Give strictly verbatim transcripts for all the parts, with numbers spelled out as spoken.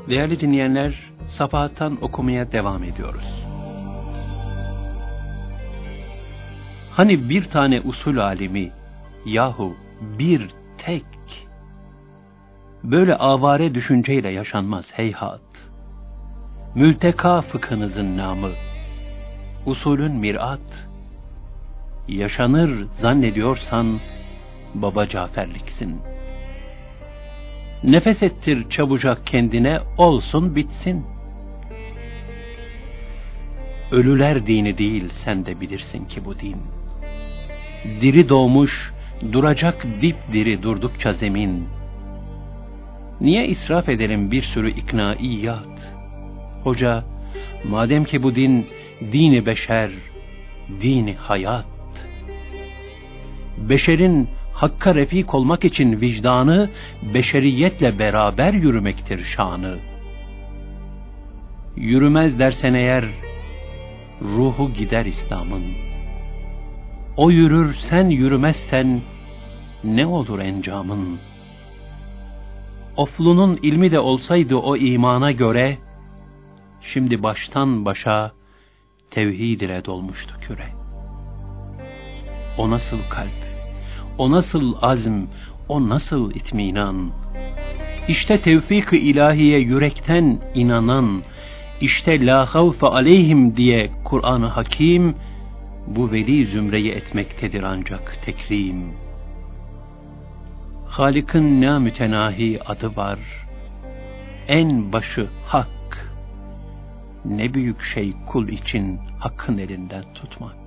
Değerli dinleyenler, Safahat'tan okumaya devam ediyoruz. Hani bir tane usul alimi, yahu bir tek, böyle avare düşünceyle yaşanmaz heyhat. Mülteka fıkhınızın namı, usulün mirat, yaşanır zannediyorsan Baba Caferliksin. Nefes ettir çabucak kendine, olsun bitsin. Ölüler dini değil, sen de bilirsin ki bu din. Diri doğmuş, duracak dipdiri durdukça zemin. Niye israf edelim bir sürü iknaiyat? Hoca, madem ki bu din, dini beşer, dini hayat. Beşerin Hakka refik olmak için vicdanı, beşeriyetle beraber yürümektir şanı. Yürümez dersen eğer, ruhu gider İslam'ın. O yürür, sen yürümezsen, ne olur encamın? Oflunun ilmi de olsaydı o imana göre, şimdi baştan başa tevhid ile dolmuştu küre. O nasıl kalp? O nasıl azm, o nasıl itminan? İşte tevfik-i ilahiye yürekten inanan, işte la havfe aleyhim diye Kur'an-ı Hakim, bu veli zümreyi etmektedir ancak tekrim. Halik'in ne mütenahi adı var, en başı hak. Ne büyük şey kul için hakkın elinden tutmak.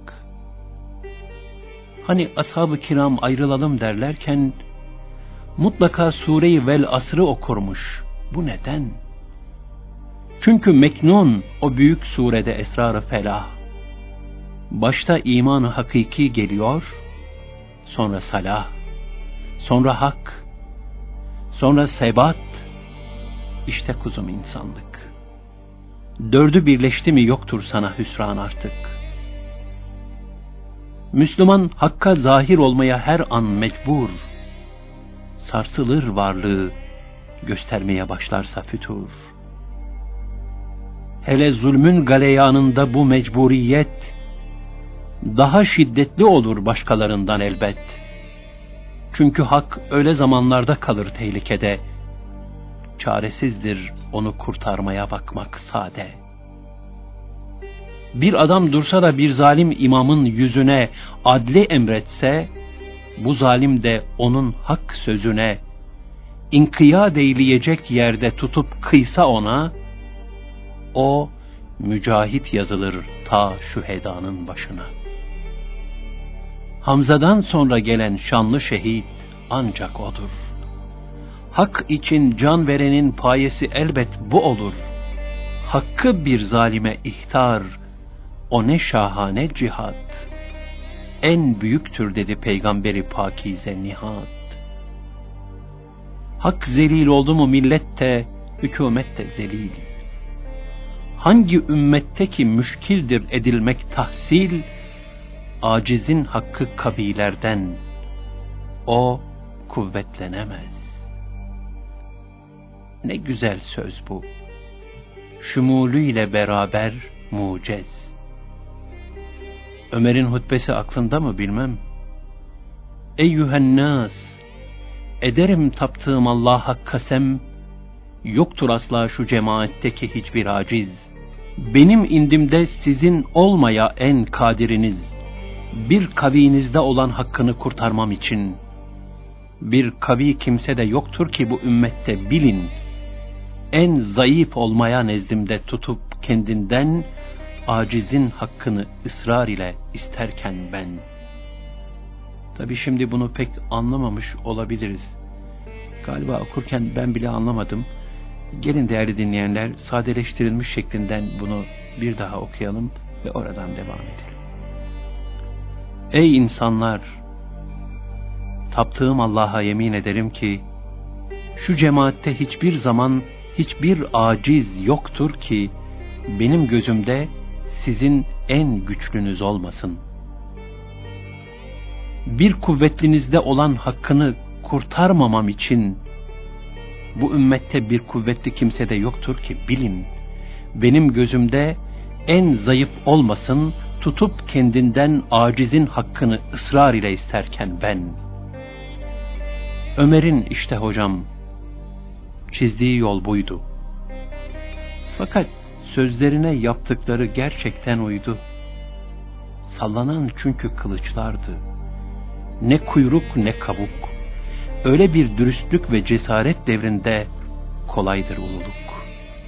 Hani ashab-ı kiram ayrılalım derlerken, mutlaka Sure-i Vel Asr'ı okurmuş. Bu neden? Çünkü Meknun o büyük surede esrar-ı felah. Başta iman-ı hakiki geliyor, sonra salah, sonra hak, sonra sebat, işte kuzum insanlık. Dördü birleşti mi yoktur sana hüsran artık. Müslüman hakka zahir olmaya her an mecbur. Sarsılır varlığı, göstermeye başlarsa fütur. Hele zulmün galeyanında bu mecburiyet daha şiddetli olur başkalarından elbet. Çünkü hak öyle zamanlarda kalır tehlikede. Çaresizdir onu kurtarmaya bakmak sade. Bir adam dursa da bir zalim imamın yüzüne adli emretse, bu zalim de onun hak sözüne inkiyat eyleyecek yerde tutup kıysa ona, o mücahit yazılır ta şühedanın başına. Hamza'dan sonra gelen şanlı şehit ancak odur. Hak için can verenin payesi elbet bu olur. Hakkı bir zalime ihtar, o ne şahane cihat. En büyüktür dedi Peygamberi Pakize Nihat. Hak zelil oldu mu millet de, hükümet de zelil. Hangi ümmette ki müşkildir edilmek tahsil, acizin hakkı kabilerden, o kuvvetlenemez. Ne güzel söz bu, şumulüyle beraber mucez. Ömer'in hutbesi aklında mı bilmem. Eyyühennâs, ederim taptığım Allah'a kasem, yoktur asla şu cemaatteki hiçbir aciz. Benim indimde sizin olmaya en kadiriniz, bir kavinizde olan hakkını kurtarmam için. Bir kavi kimse de yoktur ki bu ümmette bilin, en zayıf olmaya nezdimde tutup kendinden, acizin hakkını ısrar ile isterken ben. Tabi şimdi bunu pek anlamamış olabiliriz. Galiba okurken ben bile anlamadım. Gelin değerli dinleyenler, sadeleştirilmiş şeklinden bunu bir daha okuyalım ve oradan devam edelim. Ey insanlar! Taptığım Allah'a yemin ederim ki, şu cemaatte hiçbir zaman hiçbir aciz yoktur ki, benim gözümde sizin en güçlünüz olmasın. Bir kuvvetlinizde olan hakkını kurtarmamam için, Bu ümmette bir kuvvetli kimse de yoktur ki bilin. Benim gözümde en zayıf olmasın, tutup kendinden acizin hakkını ısrar ile isterken ben. Ömer'in işte hocam, çizdiği yol buydu. Fakat sözlerine yaptıkları gerçekten uydu. Sallanan çünkü kılıçlardı. Ne kuyruk ne kabuk. Öyle bir dürüstlük ve cesaret devrinde kolaydır ululuk.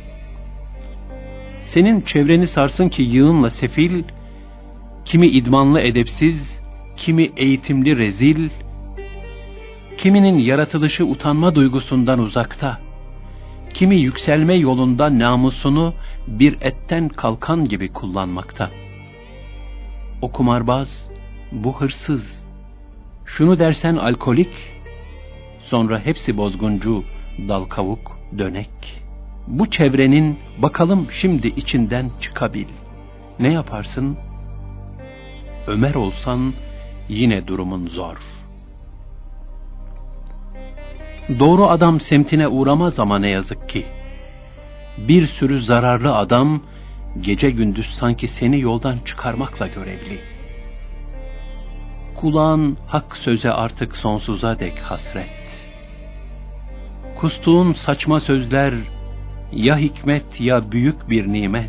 Senin çevreni sarsın ki yığınla sefil, kimi idmanlı edepsiz, kimi eğitimli rezil, kiminin yaratılışı utanma duygusundan uzakta, kimi yükselme yolunda namusunu bir etten kalkan gibi kullanmakta. O kumarbaz, bu hırsız, şunu dersen alkolik, sonra hepsi bozguncu, dal kavuk, dönek. Bu çevrenin bakalım şimdi içinden çıkabil. Ne yaparsın? Ömer olsan yine durumun zor. Doğru adam semtine uğramaz ama ne yazık ki. Bir sürü zararlı adam gece gündüz sanki seni yoldan çıkarmakla görevli. Kulağın hak söze artık sonsuza dek hasret. Kustuğun saçma sözler ya hikmet ya büyük bir nimet.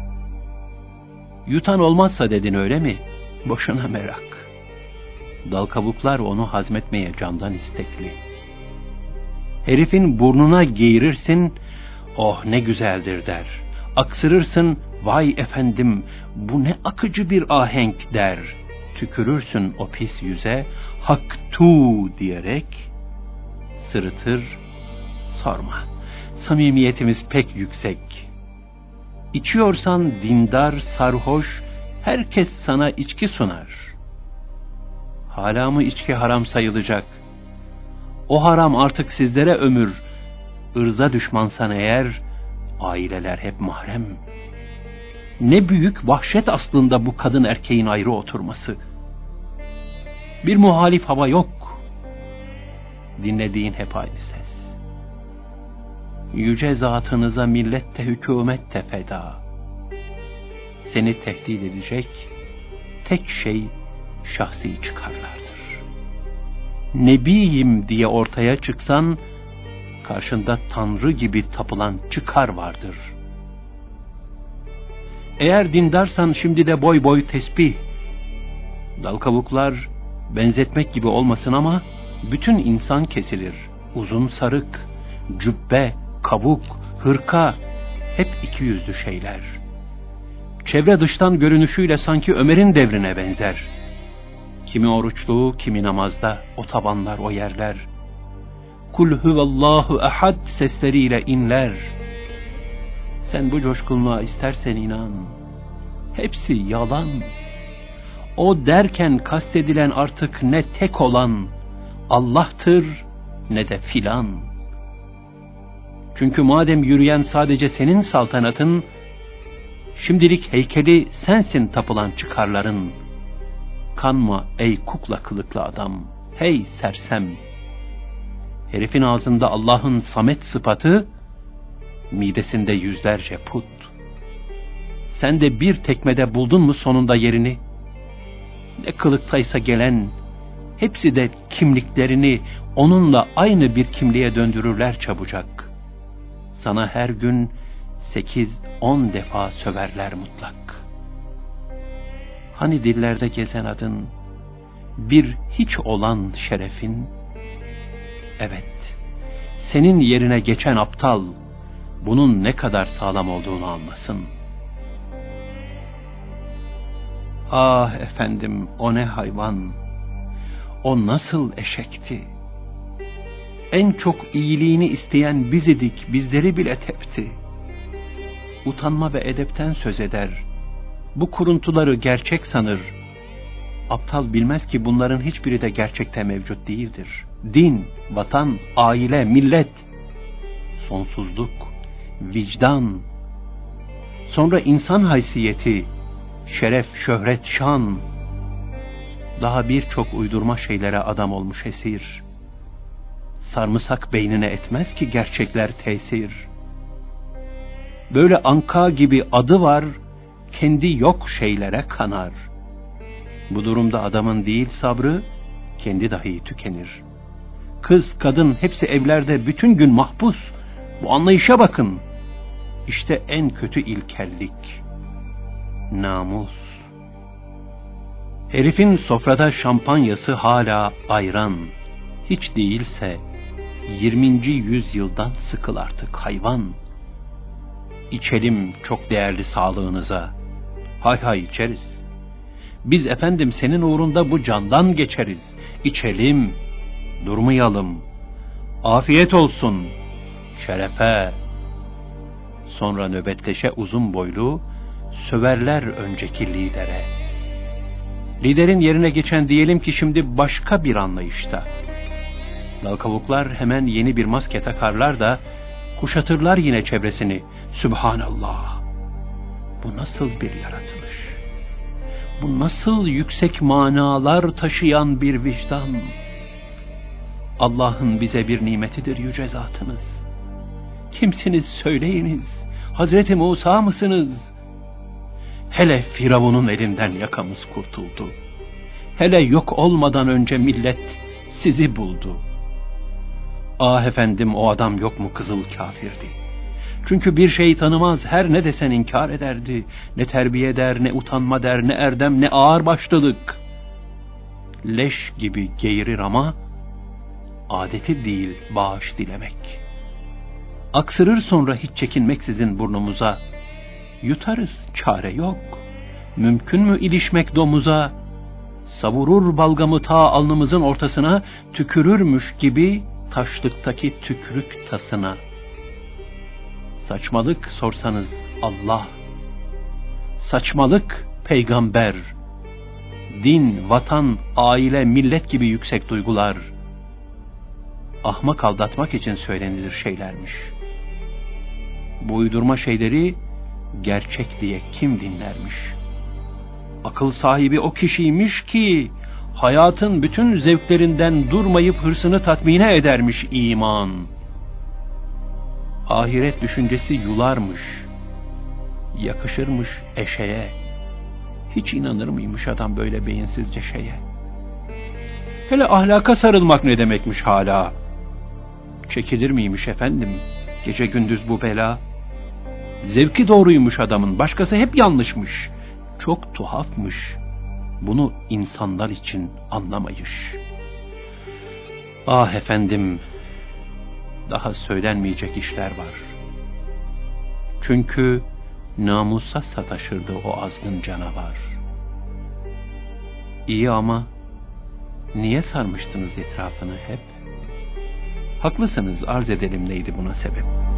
Yutan olmazsa dedin öyle mi? Boşuna merak. Dal kabuklar onu hazmetmeye candan istekli. Herifin burnuna geğirirsin, oh ne güzeldir der. Aksırırsın, vay efendim bu ne akıcı bir ahenk der. Tükürürsün o pis yüze, hak tu diyerek sırıtır, sorma. Samimiyetimiz pek yüksek. İçiyorsan dindar, sarhoş, herkes sana içki sunar. Hala mı içki haram sayılacak? O haram artık sizlere ömür. Irza düşmansan eğer, aileler hep mahrem. Ne büyük vahşet aslında bu kadın erkeğin ayrı oturması. Bir muhalif hava yok. Dinlediğin hep aynı ses. Yüce zatınıza millet de hükümet de feda. Seni tehdit edecek tek şey şahsi çıkarlardır. Nebiyim diye ortaya çıksan, karşında Tanrı gibi tapılan çıkar vardır. Eğer dindarsan şimdi de boy boy tesbih. Dal kabuklar benzetmek gibi olmasın ama bütün insan kesilir. Uzun sarık, cübbe, kabuk, hırka hep iki yüzlü şeyler. Çevre dıştan görünüşüyle sanki Ömer'in devrine benzer. Kimi oruçlu, kimi namazda, o tabanlar, o yerler. Kul huvallahu ehad sesleriyle inler. Sen bu coşkunluğa istersen inan. Hepsi yalan. O derken kastedilen artık ne tek olan Allah'tır ne de filan. Çünkü madem yürüyen sadece senin saltanatın, şimdilik heykeli sensin tapılan çıkarların. Kanma ey kukla kılıklı adam, hey sersem. Herifin ağzında Allah'ın samet sıfatı, midesinde yüzlerce put. Sen de bir tekmede buldun mu sonunda yerini? Ne kılıktaysa gelen, hepsi de kimliklerini onunla aynı bir kimliğe döndürürler çabucak. Sana her gün sekiz on defa söverler mutlak. Hani dillerde gezen adın, bir hiç olan şerefin? Evet, senin yerine geçen aptal, bunun ne kadar sağlam olduğunu anlasın. Ah efendim, o ne hayvan, o nasıl eşekti? En çok iyiliğini isteyen biz idik, bizleri bile tepti. Utanma ve edepten söz eder, bu kuruntuları gerçek sanır. Aptal bilmez ki bunların hiçbiri de gerçekte mevcut değildir. Din, vatan, aile, millet, sonsuzluk, vicdan, sonra insan haysiyeti, şeref, şöhret, şan, daha birçok uydurma şeylere adam olmuş esir. sarımsak beynine etmez ki gerçekler tesir. Böyle anka gibi adı var, kendi yok şeylere kanar. Bu durumda adamın değil sabrı, kendi dahi tükenir. Kız, kadın hepsi evlerde bütün gün mahpus. Bu anlayışa bakın. İşte en kötü ilkellik. Namus. Herifin sofrada şampanyası hala ayran. Hiç değilse yirminci yüzyıldan sıkıl artık hayvan. İçelim çok değerli sağlığınıza. Hay hay içeriz. Biz efendim senin uğrunda bu candan geçeriz. İçelim, durmayalım. Afiyet olsun, şerefe. Sonra nöbetleşe uzun boylu, söverler önceki lidere. Liderin yerine geçen diyelim ki şimdi başka bir anlayışta. Lalkavuklar hemen yeni bir maske takarlar da, kuşatırlar yine çevresini. Sübhanallah! Bu nasıl bir yaratılış? Bu nasıl yüksek manalar taşıyan bir vicdan? Allah'ın bize bir nimetidir yüce zatınız. Kimsiniz söyleyiniz? Hazreti Musa mısınız? Hele Firavun'un elinden yakamız kurtuldu. Hele yok olmadan önce millet sizi buldu. Ah efendim, o adam yok mu kızıl kafirdi? Çünkü bir şey tanımaz, her ne desen inkar ederdi. Ne terbiye der, ne utanma der, ne erdem, ne ağırbaşlılık. Leş gibi geğirir ama adeti değil bağış dilemek. Aksırır sonra hiç çekinmeksizin burnumuza. Yutarız, çare yok. Mümkün mü ilişmek domuza? Savurur balgamı ta alnımızın ortasına, tükürürmüş gibi taşlıktaki tükrük tasına. Saçmalık sorsanız Allah, saçmalık peygamber, din, vatan, aile, millet gibi yüksek duygular, ahmak aldatmak için söylenilir şeylermiş. Bu uydurma şeyleri gerçek diye kim dinlermiş? Akıl sahibi o kişiymiş ki, hayatın bütün zevklerinden durmayıp hırsını tatmine edermiş iman. Ahiret düşüncesi yularmış, yakışırmış eşeğe. Hiç inanır mıymış adam böyle beyinsizce şeye? Hele ahlaka sarılmak ne demekmiş hala? Çekilir miymiş efendim gece gündüz bu bela? Zevki doğruymuş adamın, başkası hep yanlışmış. Çok tuhafmış, bunu insanlar için anlamayış. Ah efendim, daha söylenmeyecek işler var. Çünkü namusa sataşırdı o azgın canavar. İyi ama niye sarmıştınız etrafını hep? Haklısınız, arz edelim neydi buna sebep?